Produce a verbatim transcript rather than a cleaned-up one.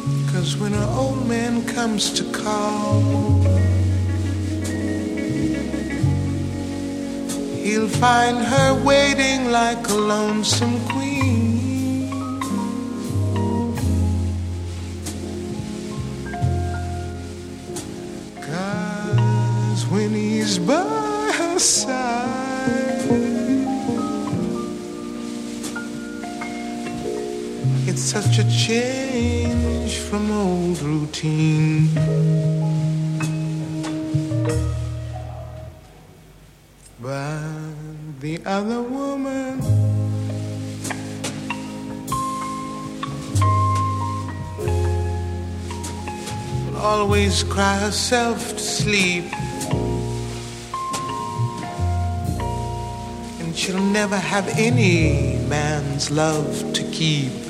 'Cause when an old man comes to call, he'll find her waiting like a lonesome queen. Cause when he's by her side, it's such a change from old routine. But the other woman will always cry herself to sleep, and she'll never have any man's love to keep.